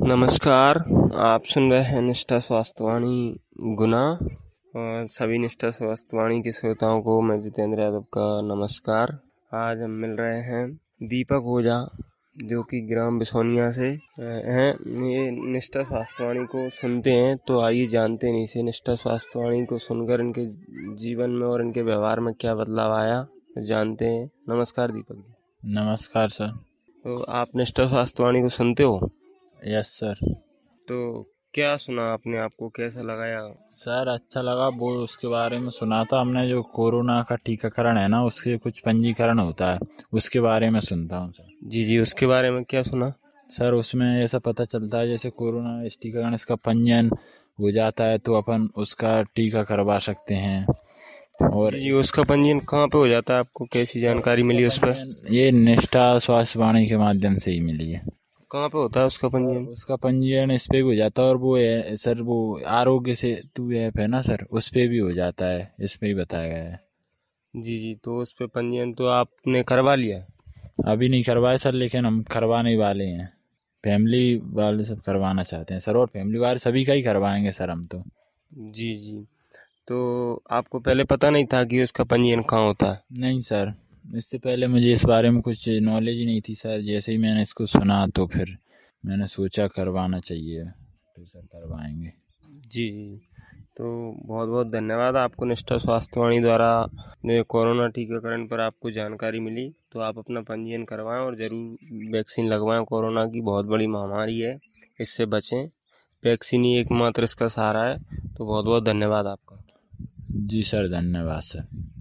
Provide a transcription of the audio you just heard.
नमस्कार, आप सुन रहे हैं निष्ठा स्वास्थ्यवाणी गुना। और सभी निष्ठा स्वास्थ्यवाणी के श्रोताओं को मैं जितेंद्र यादव का नमस्कार। आज हम मिल रहे हैं दीपक ओझा जो कि ग्राम बिसोनिया से हैं। ये निष्ठा स्वास्थ्यवाणी को सुनते हैं, तो आइए जानते हैं इसे निष्ठा स्वास्थ्यवाणी को सुनकर इनके जीवन में और इनके व्यवहार में क्या बदलाव आया, जानते हैं। नमस्कार दीपक जी। नमस्कार सर। तो आप निष्ठा स्वास्थ्यवाणी को सुनते हो? Yes sir. तो क्या सुना आपने, आपको कैसा लगाया? सर अच्छा लगा, वो उसके बारे में सुना था हमने, जो कोरोना का टीकाकरण है ना, उसके कुछ पंजीकरण होता है, उसके बारे में सुनता हूँ सर। जी, उसके बारे में क्या सुना? सर उसमें ऐसा पता चलता है जैसे कोरोना इस टीकाकरण इसका पंजीयन हो जाता है तो अपन उसका टीका करवा सकते हैं। और जी, उसका पंजीयन कहाँ पे हो जाता है, आपको कैसी जानकारी मिली उस पर? ये निष्ठा स्वास्थ्यवाणी के माध्यम से ही मिली है। कहाँ पे होता है उसका पंजीयन? उसका पंजीयन इस पे भी हो जाता है, और वो है सर, वो आरोग्य सेतु ऐप है ना सर, उस पे भी हो जाता है, इस पे ही बताया गया है। जी, तो उस पे पंजीयन तो आपने करवा लिया? अभी नहीं करवाए सर, लेकिन हम करवाने वाले हैं। फैमिली वाले सब करवाना चाहते हैं सर, और फैमिली वाले सभी का ही करवाएंगे सर हम तो। जी, तो आपको पहले पता नहीं था कि उसका पंजीयन कहाँ होता है? नहीं सर, इससे पहले मुझे इस बारे में कुछ नॉलेज ही नहीं थी सर। जैसे ही मैंने इसको सुना तो फिर मैंने सोचा करवाना चाहिए, तो सर करवाएंगे। जी, तो बहुत बहुत धन्यवाद आपको। निष्ठा स्वास्थ्यवाणी द्वारा कोरोना टीकाकरण पर आपको जानकारी मिली, तो आप अपना पंजीयन करवाएं और ज़रूर वैक्सीन लगवाएं। कोरोना की बहुत बड़ी महामारी है, इससे बचें। वैक्सीन ही एकमात्र इसका सहारा है। तो बहुत बहुत धन्यवाद आपका। जी सर, धन्यवाद सर।